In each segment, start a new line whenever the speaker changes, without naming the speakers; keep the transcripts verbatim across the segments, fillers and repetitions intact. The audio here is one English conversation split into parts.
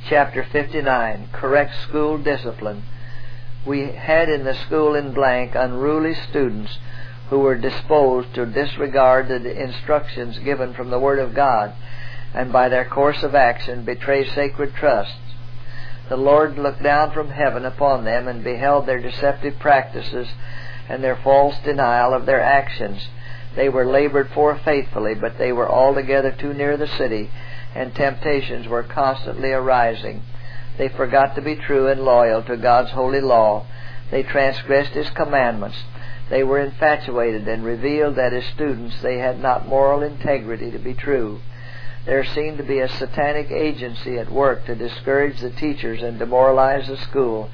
chapter fifty-nine, Correct School Discipline. We had in the school in blank unruly students who were disposed to disregard the instructions given from the Word of God, and by their course of action betray sacred trusts. The Lord looked down from heaven upon them and beheld their deceptive practices and their false denial of their actions. They were labored for faithfully, but they were altogether too near the city, and temptations were constantly arising. They forgot to be true and loyal to God's holy law. They transgressed His commandments. They were infatuated and revealed that as students they had not moral integrity to be true. There seemed to be a satanic agency at work to discourage the teachers and demoralize the school.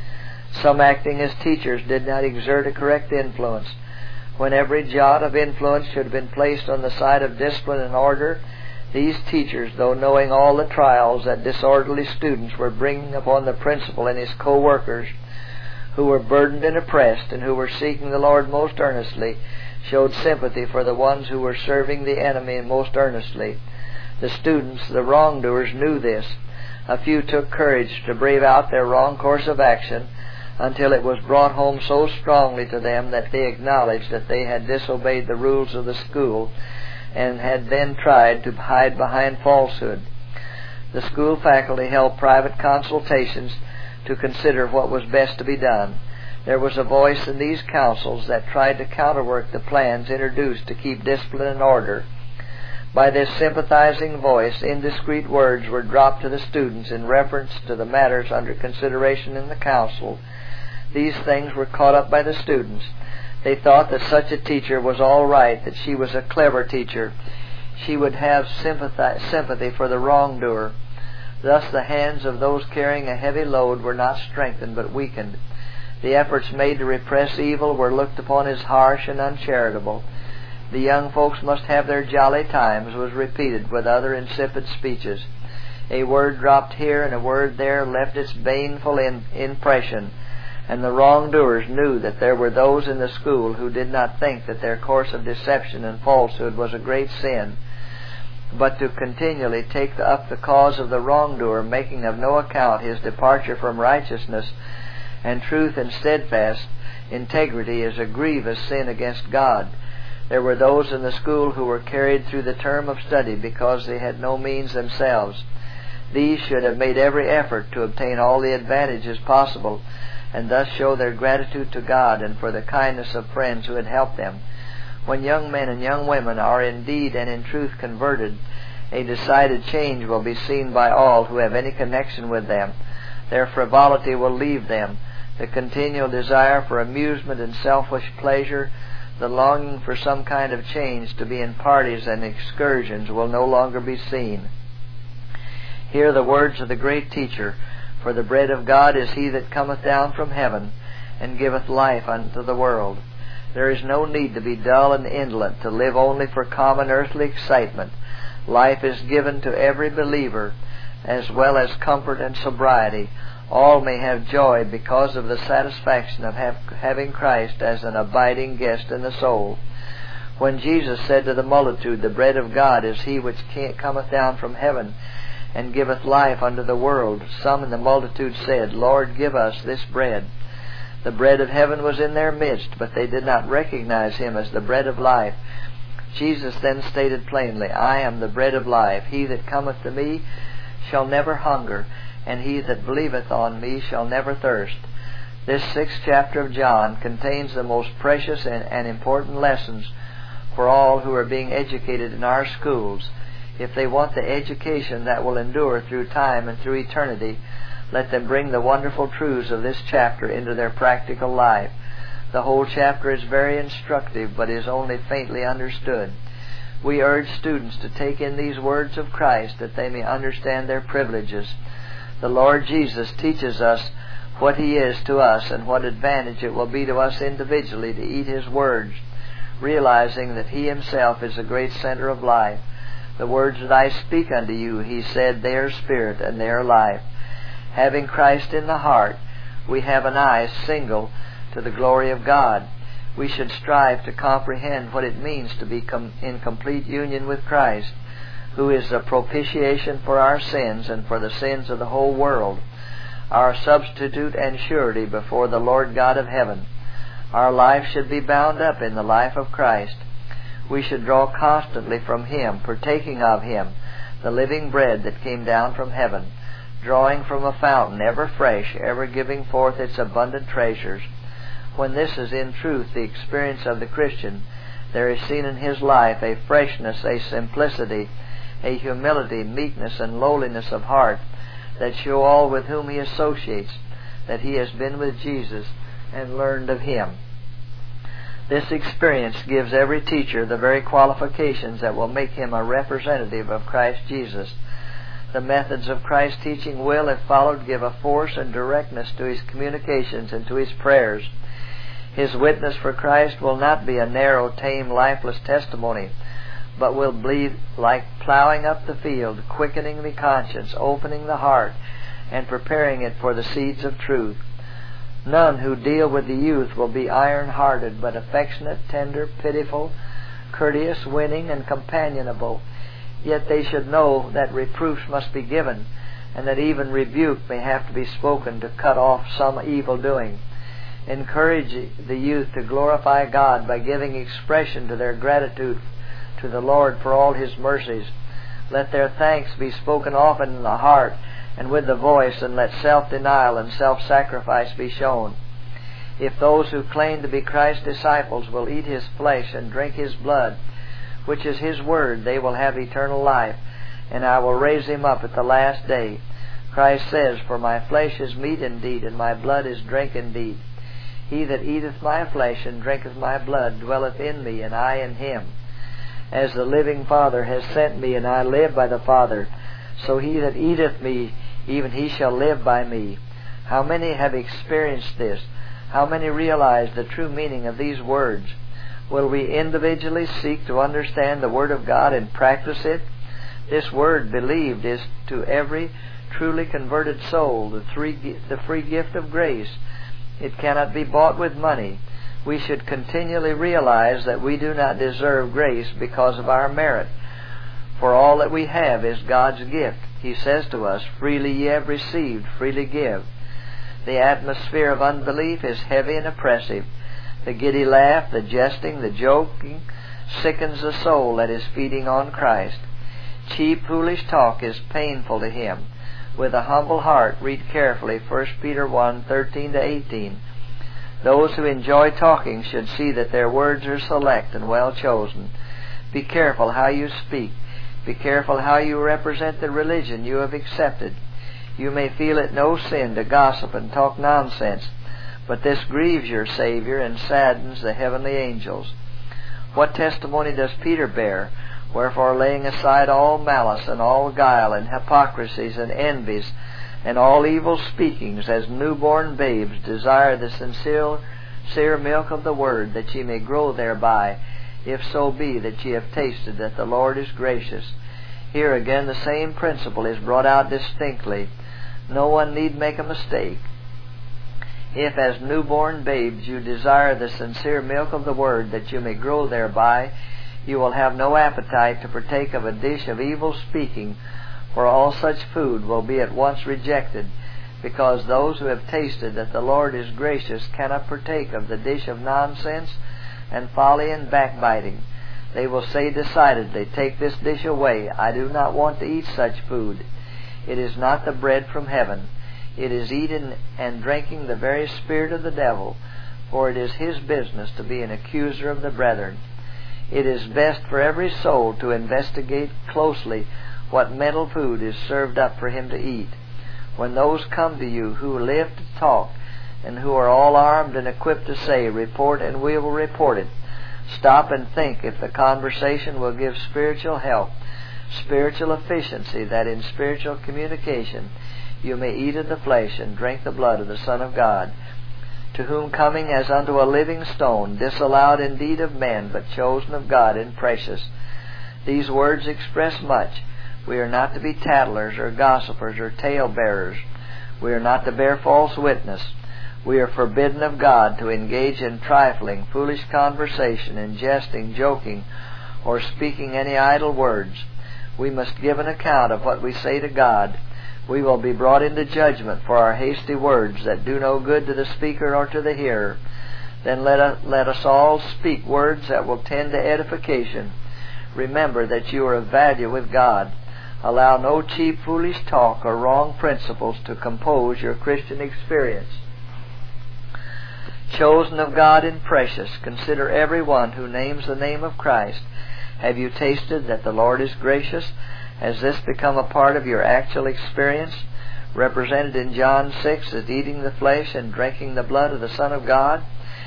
Some acting as teachers did not exert a correct influence. When every jot of influence should have been placed on the side of discipline and order, these teachers, though knowing all the trials that disorderly students were bringing upon the principal and his co-workers, who were burdened and oppressed and who were seeking the Lord most earnestly, showed sympathy for the ones who were serving the enemy most earnestly. The students, the wrongdoers, knew this. A few took courage to brave out their wrong course of action until it was brought home so strongly to them that they acknowledged that they had disobeyed the rules of the school and had then tried to hide behind falsehood. The school faculty held private consultations to consider what was best to be done. There was a voice in these councils that tried to counterwork the plans introduced to keep discipline and order. By this sympathizing voice, indiscreet words were dropped to the students in reference to the matters under consideration in the council. These things were caught up by the students. They thought that such a teacher was all right, that she was a clever teacher. She would have sympathy, sympathy for the wrongdoer. Thus the hands of those carrying a heavy load were not strengthened but weakened. The efforts made to repress evil were looked upon as harsh and uncharitable. The young folks must have their jolly times was repeated with other insipid speeches. A word dropped here and a word there left its baneful in, impression, and the wrongdoers knew that there were those in the school who did not think that their course of deception and falsehood was a great sin, but to continually take up the cause of the wrongdoer, making of no account his departure from righteousness and truth and steadfast integrity, is a grievous sin against God. There were those in the school who were carried through the term of study because they had no means themselves. These should have made every effort to obtain all the advantages possible, and thus show their gratitude to God and for the kindness of friends who had helped them. When young men and young women are indeed and in truth converted, a decided change will be seen by all who have any connection with them. Their frivolity will leave them. The continual desire for amusement and selfish pleasure, the longing for some kind of change to be in parties and excursions, will no longer be seen. Hear the words of the great teacher, "For the bread of God is he that cometh down from heaven, and giveth life unto the world." There is no need to be dull and indolent, to live only for common earthly excitement. Life is given to every believer, as well as comfort and sobriety. All may have joy because of the satisfaction of have, having Christ as an abiding guest in the soul. When Jesus said to the multitude, "The bread of God is he which cometh down from heaven, and giveth life unto the world," some in the multitude said, "Lord, give us this bread." The bread of heaven was in their midst, but they did not recognize him as the bread of life. Jesus then stated plainly, "I am the bread of life. He that cometh to me shall never hunger, and he that believeth on me shall never thirst." This sixth chapter of John contains the most precious and, and important lessons for all who are being educated in our schools. If they want the education that will endure through time and through eternity, let them bring the wonderful truths of this chapter into their practical life. The whole chapter is very instructive, but is only faintly understood. We urge students to take in these words of Christ that they may understand their privileges. The Lord Jesus teaches us what He is to us and what advantage it will be to us individually to eat His words, realizing that He Himself is the great center of life. "The words that I speak unto you," He said, "they are spirit and they are life." Having Christ in the heart, we have an eye single to the glory of God. We should strive to comprehend what it means to be com- in complete union with Christ, who is the propitiation for our sins and for the sins of the whole world, our substitute and surety before the Lord God of heaven. Our life should be bound up in the life of Christ. We should draw constantly from Him, partaking of Him, the living bread that came down from heaven, drawing from a fountain ever fresh, ever giving forth its abundant treasures. When this is in truth the experience of the Christian, there is seen in his life a freshness, a simplicity, a humility, meekness, and lowliness of heart that show all with whom he associates that he has been with Jesus and learned of Him. This experience gives every teacher the very qualifications that will make him a representative of Christ Jesus. The methods of Christ's teaching will, if followed, give a force and directness to his communications and to his prayers. His witness for Christ will not be a narrow, tame, lifeless testimony, but will be like plowing up the field, quickening the conscience, opening the heart, and preparing it for the seeds of truth. None who deal with the youth will be iron-hearted, but affectionate, tender, pitiful, courteous, winning, and companionable. Yet they should know that reproofs must be given, and that even rebuke may have to be spoken to cut off some evil doing. Encourage the youth to glorify God by giving expression to their gratitude to the Lord for all His mercies. Let their thanks be spoken often in the heart and with the voice, and let self-denial and self-sacrifice be shown. If those who claim to be Christ's disciples will eat His flesh and drink His blood, which is His word, they will have eternal life, and I will raise him up at the last day. Christ says, "For my flesh is meat indeed, and my blood is drink indeed. He that eateth my flesh and drinketh my blood dwelleth in me, and I in him. As the living Father has sent me, and I live by the Father, so he that eateth me, even he shall live by me." How many have experienced this? How many realize the true meaning of these words? Will we individually seek to understand the Word of God and practice it? This Word, believed, is to every truly converted soul the, three, the free gift of grace. It cannot be bought with money. We should continually realize that we do not deserve grace because of our merit. For all that we have is God's gift. He says to us, "Freely ye have received, freely give." The atmosphere of unbelief is heavy and oppressive. The giddy laugh, the jesting, the joking sickens the soul that is feeding on Christ. Cheap, foolish talk is painful to Him. With a humble heart, read carefully First Peter one, thirteen to eighteen. Those who enjoy talking should see that their words are select and well chosen. Be careful how you speak. Be careful how you represent the religion you have accepted. You may feel it no sin to gossip and talk nonsense, but this grieves your Savior and saddens the heavenly angels. What testimony does Peter bear? "Wherefore, laying aside all malice and all guile and hypocrisies and envies and all evil speakings, as newborn babes, desire the sincere, sincere milk of the Word, that ye may grow thereby, if so be that ye have tasted that the Lord is gracious." Here again the same principle is brought out distinctly. No one need make a mistake. If as newborn babes you desire the sincere milk of the Word, that you may grow thereby, you will have no appetite to partake of a dish of evil speaking, for all such food will be at once rejected, because those who have tasted that the Lord is gracious cannot partake of the dish of nonsense and folly and backbiting. They will say decidedly, "Take this dish away. I do not want to eat such food. It is not the bread from heaven. It is eating and drinking the very spirit of the devil, for it is his business to be an accuser of the brethren." It is best for every soul to investigate closely what mental food is served up for him to eat. When those come to you who live to talk, and who are all armed and equipped to say, "Report, and we will report it," stop and think if the conversation will give spiritual help, spiritual efficiency, that in spiritual communication you may eat of the flesh and drink the blood of the Son of God, to whom coming as unto a living stone, disallowed indeed of men, but chosen of God and precious. These words express much. We are not to be tattlers or gossipers or tale-bearers. We are not to bear false witness. We are forbidden of God to engage in trifling, foolish conversation, in jesting, joking, or speaking any idle words. We must give an account of what we say to God. We will be brought into judgment for our hasty words that do no good to the speaker or to the hearer. Then let us, let us all speak words that will tend to edification. Remember that you are of value with God. Allow no cheap, foolish talk or wrong principles to compose your Christian experience. Chosen of God and precious, consider every one who names the name of Christ. Have you tasted that the Lord is gracious? Has this become a part of your actual experience, represented in John six as eating the flesh and drinking the blood of the Son of God?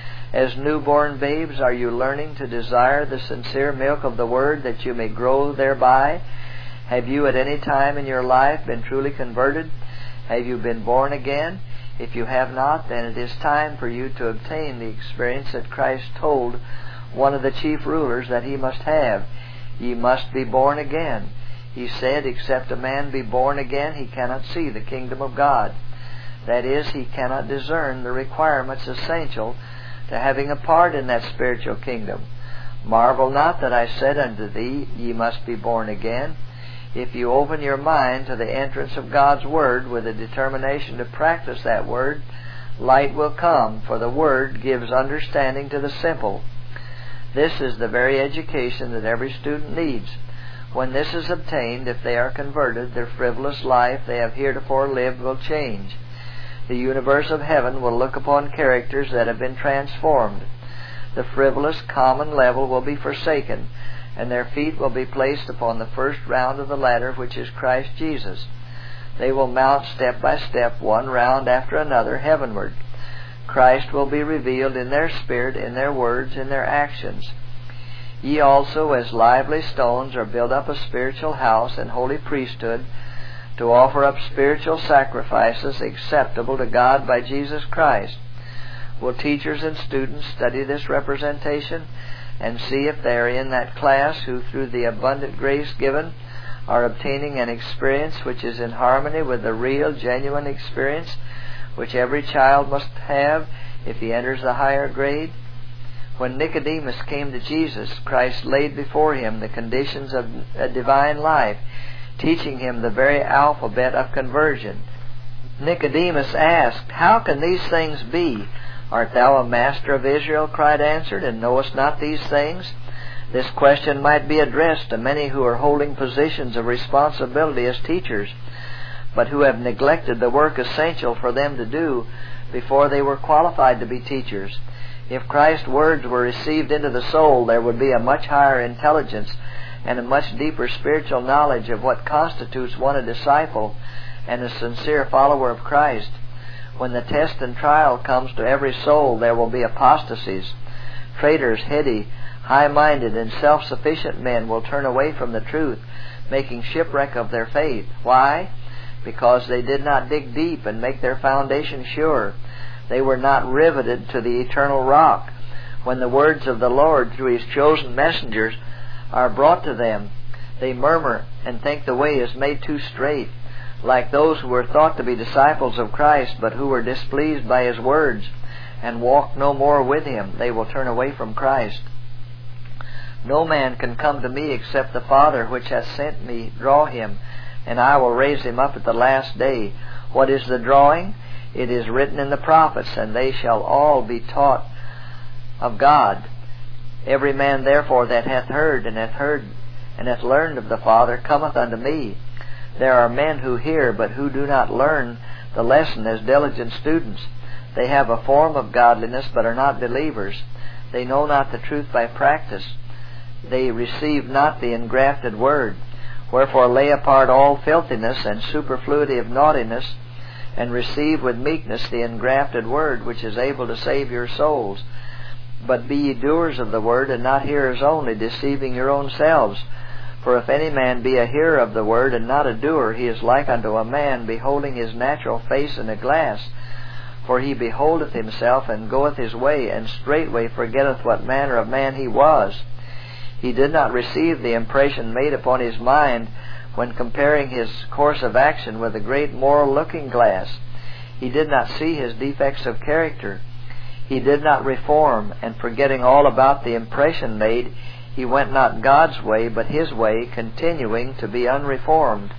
As newborn babes, are you learning to desire the sincere milk of the Word that you may grow thereby? Have you at any time in your life been truly converted? Have you been born again? If you have not, then it is time for you to obtain the experience that Christ told one of the chief rulers that he must have. Ye must be born again. He said, except a man be born again, he cannot see the kingdom of God. That is, he cannot discern the requirements essential to having a part in that spiritual kingdom. Marvel not that I said unto thee, ye must be born again. If you open your mind to the entrance of God's Word with a determination to practice that Word, light will come, for the Word gives understanding to the simple. This is the very education that every student needs. When this is obtained, if they are converted, their frivolous life they have heretofore lived will change. The universe of heaven will look upon characters that have been transformed. The frivolous, common level will be forsaken, and their feet will be placed upon the first round of the ladder, which is Christ Jesus. They will mount step by step, one round after another, heavenward. Christ will be revealed in their spirit, in their words, in their actions. Ye also, as lively stones, are built up a spiritual house and holy priesthood, to offer up spiritual sacrifices acceptable to God by Jesus Christ. Will teachers and students study this representation and see if they are in that class who, through the abundant grace given, are obtaining an experience which is in harmony with the real, genuine experience which every child must have if he enters the higher grade? When Nicodemus came to Jesus, Christ laid before him the conditions of a divine life, teaching him the very alphabet of conversion. Nicodemus asked, How can these things be? Art thou a master of Israel? Christ answered, and knowest not these things? This question might be addressed to many who are holding positions of responsibility as teachers, but who have neglected the work essential for them to do before they were qualified to be teachers. If Christ's words were received into the soul, there would be a much higher intelligence and a much deeper spiritual knowledge of what constitutes one a disciple and a sincere follower of Christ. When the test and trial comes to every soul, there will be apostasies. Traitors, heady, high-minded, and self-sufficient men will turn away from the truth, making shipwreck of their faith. Why? Because they did not dig deep and make their foundation sure. They were not riveted to the eternal rock. When the words of the Lord through His chosen messengers are brought to them, they murmur and think the way is made too straight. Like those who were thought to be disciples of Christ, but who were displeased by His words and walked no more with Him, they will turn away from Christ. No man can come to me except the Father which hath sent me draw him, and I will raise him up at the last day. What is the drawing? It is written in the prophets, and they shall all be taught of God. Every man therefore that hath heard and hath heard and hath learned of the Father cometh unto me. There are men who hear, but who do not learn the lesson as diligent students. They have a form of godliness, but are not believers. They know not the truth by practice. They receive not the engrafted word. Wherefore lay apart all filthiness and superfluity of naughtiness, and receive with meekness the engrafted word, which is able to save your souls. But be ye doers of the word, and not hearers only, deceiving your own selves. For if any man be a hearer of the word, and not a doer, he is like unto a man beholding his natural face in a glass. For he beholdeth himself, and goeth his way, and straightway forgetteth what manner of man he was. He did not receive the impression made upon his mind when comparing his course of action with a great moral looking-glass. He did not see his defects of character. He did not reform, and forgetting all about the impression made, He went not God's way, but his way, continuing to be unreformed.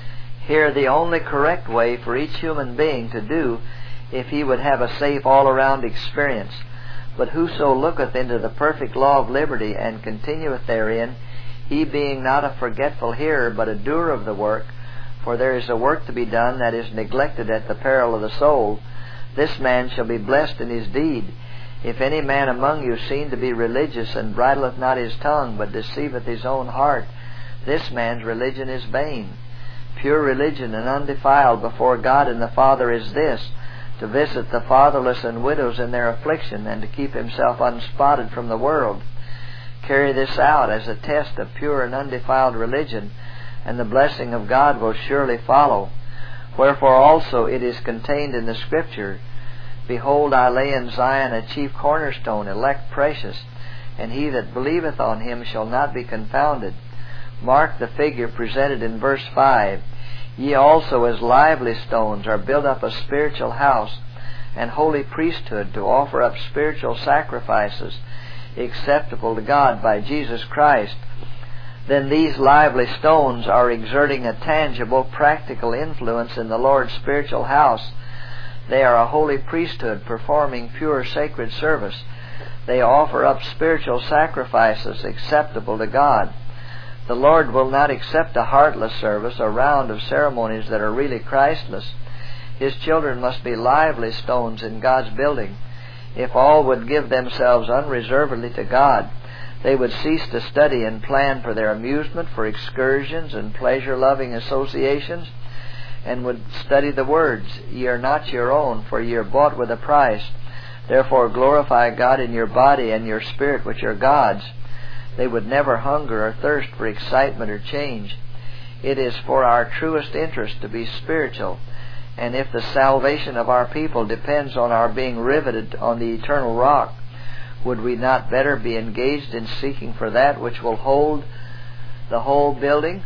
Here the only correct way for each human being to do, if he would have a safe all-around experience. But whoso looketh into the perfect law of liberty, and continueth therein, he being not a forgetful hearer, but a doer of the work, for there is a work to be done that is neglected at the peril of the soul, this man shall be blessed in his deed. If any man among you seem to be religious, and bridleth not his tongue, but deceiveth his own heart, this man's religion is vain. Pure religion and undefiled before God and the Father is this, to visit the fatherless and widows in their affliction, and to keep himself unspotted from the world. Carry this out as a test of pure and undefiled religion, and the blessing of God will surely follow. Wherefore also it is contained in the Scripture, Behold, I lay in Zion a chief cornerstone, elect precious, and he that believeth on him shall not be confounded. Mark the figure presented in verse five. Ye also as lively stones are built up a spiritual house, and holy priesthood, to offer up spiritual sacrifices acceptable to God by Jesus Christ. Then these lively stones are exerting a tangible, practical influence in the Lord's spiritual house. They are a holy priesthood performing pure sacred service. They offer up spiritual sacrifices acceptable to God. The Lord will not accept a heartless service, a round of ceremonies that are really Christless. His children must be lively stones in God's building. If all would give themselves unreservedly to God, they would cease to study and plan for their amusement, for excursions and pleasure-loving associations, and would study the words, Ye are not your own, for ye are bought with a price. Therefore glorify God in your body and your spirit, which are God's. They would never hunger or thirst for excitement or change. It is for our truest interest to be spiritual, and if the salvation of our people depends on our being riveted on the eternal rock, would we not better be engaged in seeking for that which will hold the whole building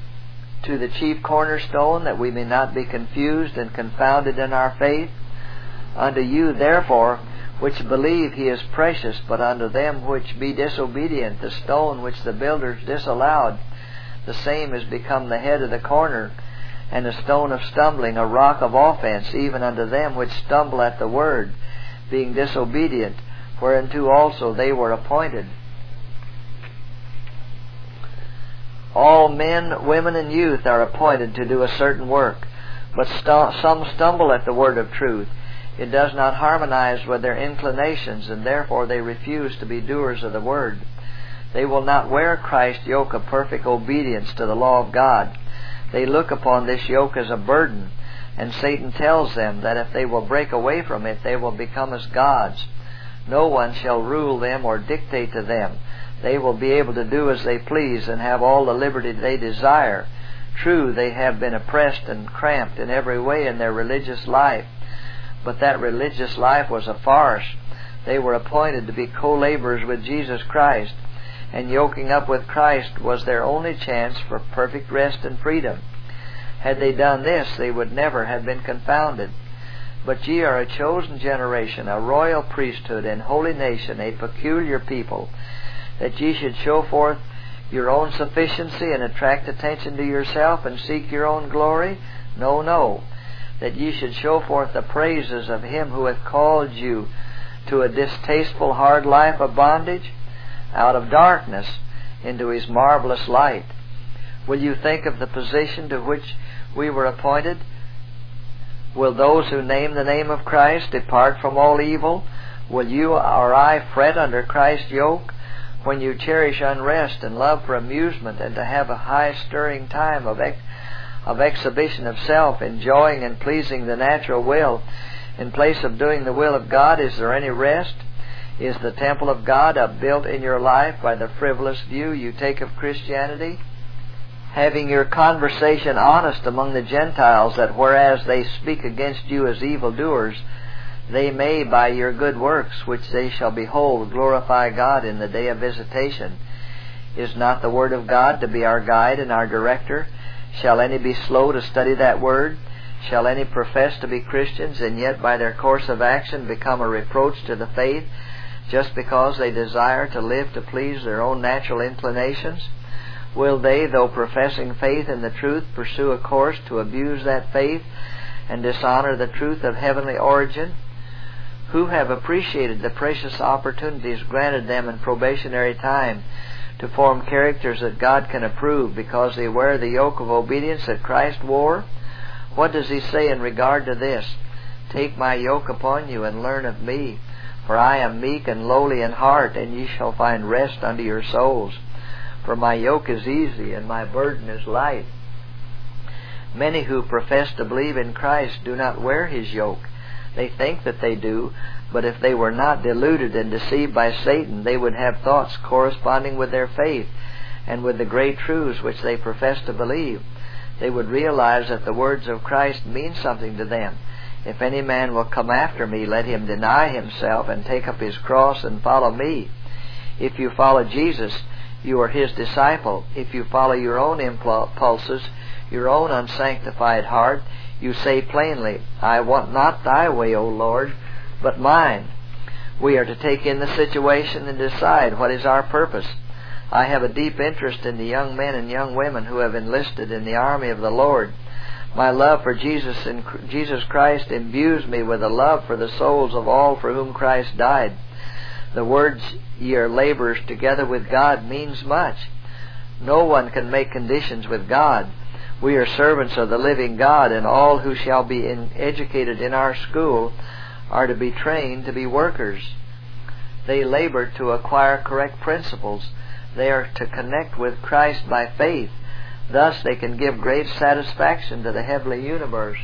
to the chief cornerstone, that we may not be confused and confounded in our faith? Unto you, therefore, which believe, he is precious, but unto them which be disobedient, the stone which the builders disallowed, the same is become the head of the corner, and a stone of stumbling, a rock of offense, even unto them which stumble at the word, being disobedient, whereunto also they were appointed. All men, women, and youth are appointed to do a certain work, but st- some stumble at the word of truth. It does not harmonize with their inclinations, and therefore they refuse to be doers of the word. They will not wear Christ's yoke of perfect obedience to the law of God. They look upon this yoke as a burden, and Satan tells them that if they will break away from it, they will become as gods. No one shall rule them or dictate to them. They will be able to do as they please and have all the liberty they desire. True, they have been oppressed and cramped in every way in their religious life, but that religious life was a farce. They were appointed to be co-laborers with Jesus Christ, and yoking up with Christ was their only chance for perfect rest and freedom. Had they done this, they would never have been confounded. But ye are a chosen generation, a royal priesthood, and holy nation, a peculiar people, that ye should show forth your own sufficiency and attract attention to yourself and seek your own glory? No, no. That ye should show forth the praises of Him who hath called you to a distasteful hard life of bondage, out of darkness into His marvelous light. Will you think of the position to which we were appointed? Will those who name the name of Christ depart from all evil? Will you or I fret under Christ's yoke? When you cherish unrest and love for amusement, and to have a high-stirring time of ex- of exhibition of self, enjoying and pleasing the natural will, in place of doing the will of God, is there any rest? Is the temple of God upbuilt in your life by the frivolous view you take of Christianity? Having your conversation honest among the Gentiles, that whereas they speak against you as evildoers, they may, by your good works, which they shall behold, glorify God in the day of visitation. Is not the Word of God to be our guide and our director? Shall any be slow to study that Word? Shall any profess to be Christians, and yet by their course of action become a reproach to the faith? just because they desire to live to please their own natural inclinations? Will they, though professing faith in the truth, pursue a course to abuse that faith and dishonor the truth of heavenly origin? Who have appreciated the precious opportunities granted them in probationary time to form characters that God can approve because they wear the yoke of obedience that Christ wore? What does He say in regard to this? Take my yoke upon you and learn of me, for I am meek and lowly in heart, and ye shall find rest unto your souls. For my yoke is easy and my burden is light. Many who profess to believe in Christ do not wear His yoke. They think that they do, but if they were not deluded and deceived by Satan, they would have thoughts corresponding with their faith and with the great truths which they profess to believe. They would realize that the words of Christ mean something to them. If any man will come after me, let him deny himself and take up his cross and follow me. If you follow Jesus, you are His disciple. If you follow your own impulses, your own unsanctified heart, you say plainly, I want not thy way, O Lord, but mine. We are to take in the situation and decide what is our purpose. I have a deep interest in the young men and young women who have enlisted in the army of the Lord. My love for Jesus and Jesus Christ imbues me with a love for the souls of all for whom Christ died. The words, ye are laborers together with God, means much. No one can make conditions with God. We are servants of the living God, and all who shall be in, educated in our school are to be trained to be workers. They labor to acquire correct principles. They are to connect with Christ by faith. Thus they can give great satisfaction to the heavenly universe.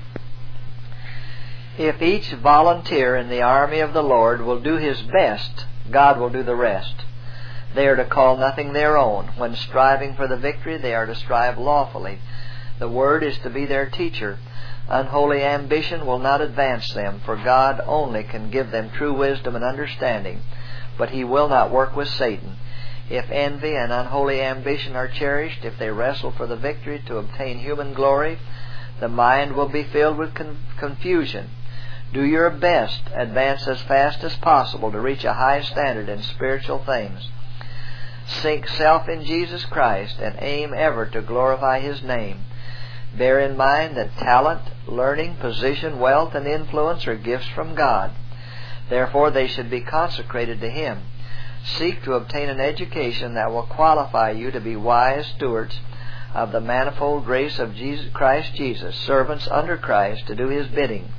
If each volunteer in the army of the Lord will do his best, God will do the rest. They are to call nothing their own. When striving for the victory, they are to strive lawfully. The Word is to be their teacher. Unholy ambition will not advance them, for God only can give them true wisdom and understanding, but He will not work with Satan. If envy and unholy ambition are cherished, if they wrestle for the victory to obtain human glory, the mind will be filled with con- confusion. Do your best, advance as fast as possible to reach a high standard in spiritual things. Sink self in Jesus Christ and aim ever to glorify His name. Bear in mind that talent, learning, position, wealth, and influence are gifts from God. Therefore they should be consecrated to Him. Seek to obtain an education that will qualify you to be wise stewards of the manifold grace of Jesus, Christ Jesus, servants under Christ to do His bidding.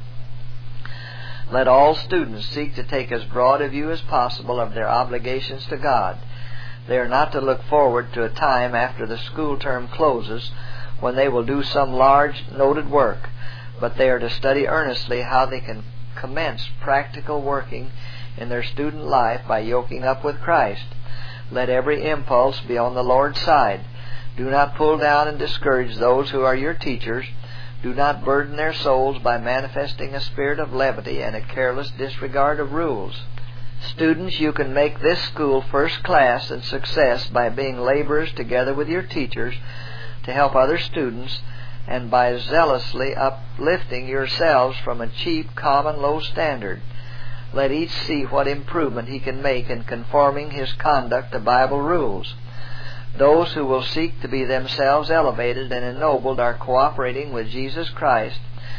Let all students seek to take as broad a view as possible of their obligations to God. They are not to look forward to a time after the school term closes when they will do some large noted work, but they are to study earnestly how they can commence practical working in their student life by yoking up with Christ. Let every impulse be on the Lord's side. Do not pull down and discourage those who are your teachers. Do not burden their souls by manifesting a spirit of levity and a careless disregard of rules. Students, you can make this school first class and success by being laborers together with your teachers to help other students, and by zealously uplifting yourselves from a cheap, common, low standard. Let each see what improvement he can make in conforming his conduct to Bible rules. Those who will seek to be themselves elevated and ennobled are cooperating with Jesus Christ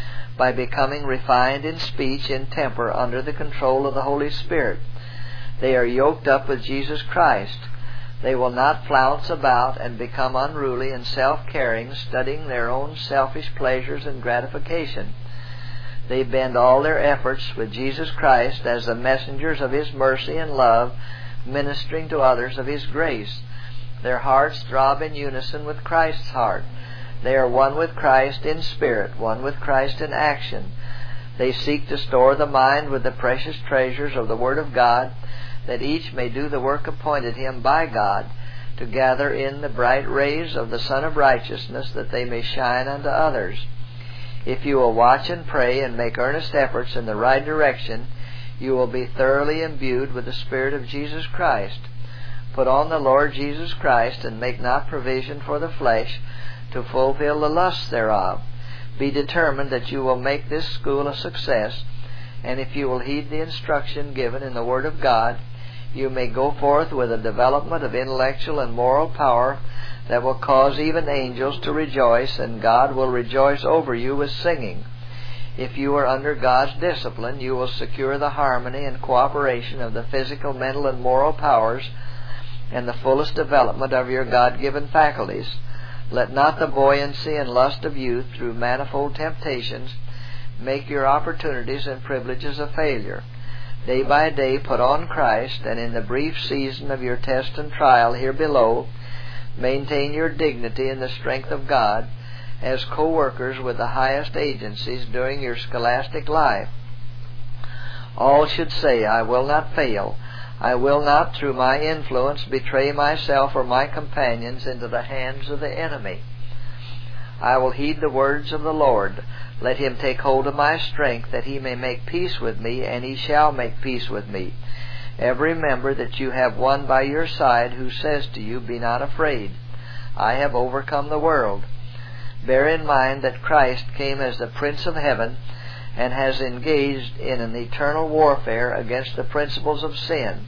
by becoming refined in speech and temper under the control of the Holy Spirit. They are yoked up with Jesus Christ. They will not flounce about and become unruly and self-caring, studying their own selfish pleasures and gratification. They bend all their efforts with Jesus Christ as the messengers of His mercy and love, ministering to others of His grace. Their hearts throb in unison with Christ's heart. They are one with Christ in spirit, one with Christ in action. They seek to store the mind with the precious treasures of the Word of God, that each may do the work appointed him by God, to gather in the bright rays of the Sun of Righteousness, that they may shine unto others. If you will watch and pray and make earnest efforts in the right direction, you will be thoroughly imbued with the Spirit of Jesus Christ. Put on the Lord Jesus Christ, and make not provision for the flesh to fulfill the lusts thereof. Be determined that you will make this school a success. And if you will heed the instruction given in the Word of God, you may go forth with a development of intellectual and moral power that will cause even angels to rejoice, and God will rejoice over you with singing. If you are under God's discipline, you will secure the harmony and cooperation of the physical, mental, and moral powers and the fullest development of your God-given faculties. Let not the buoyancy and lust of youth through manifold temptations make your opportunities and privileges a failure. Day by day put on Christ, and in the brief season of your test and trial here below, maintain your dignity in the strength of God as co-workers with the highest agencies during your scholastic life. All should say, I will not fail. I will not, through my influence, betray myself or my companions into the hands of the enemy. I will heed the words of the Lord. Let him take hold of my strength, that he may make peace with me, and he shall make peace with me. Ever remember that you have one by your side who says to you, Be not afraid. I have overcome the world. Bear in mind that Christ came as the Prince of Heaven and has engaged in an eternal warfare against the principles of sin.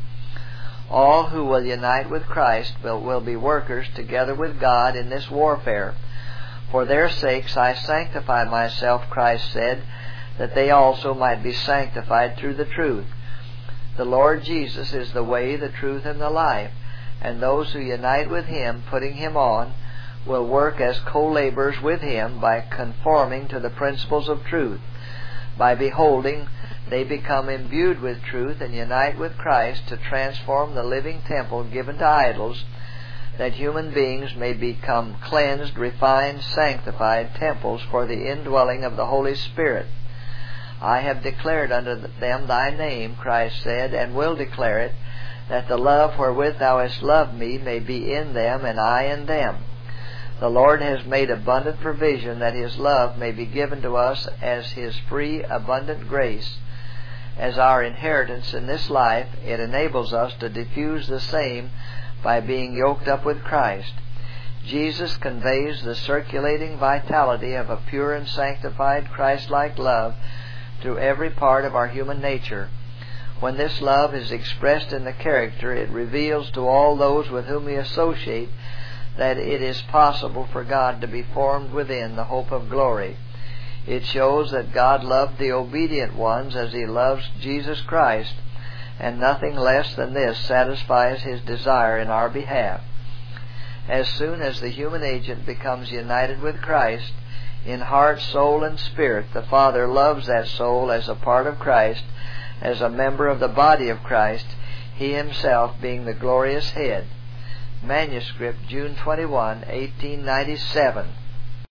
All who will unite with Christ will, will be workers together with God in this warfare. For their sakes I sanctify myself, Christ said, that they also might be sanctified through the truth. The Lord Jesus is the way, the truth, and the life, and those who unite with Him, putting Him on, will work as co-laborers with Him by conforming to the principles of truth. By beholding, they become imbued with truth and unite with Christ to transform the living temple given to idols, that human beings may become cleansed, refined, sanctified temples for the indwelling of the Holy Spirit. I have declared unto them thy name, Christ said, and will declare it, that the love wherewith thou hast loved me may be in them, and I in them. The Lord has made abundant provision that His love may be given to us as His free, abundant grace. As our inheritance in this life, it enables us to diffuse the same by being yoked up with Christ. Jesus conveys the circulating vitality of a pure and sanctified Christ-like love through every part of our human nature. When this love is expressed in the character, it reveals to all those with whom we associate that it is possible for God to be formed within the hope of glory. It shows that God loved the obedient ones as He loves Jesus Christ, and nothing less than this satisfies His desire in our behalf. As soon as the human agent becomes united with Christ, in heart, soul, and spirit, the Father loves that soul as a part of Christ, as a member of the body of Christ, He Himself being the glorious head. Manuscript, June twenty-first, eighteen ninety-seven.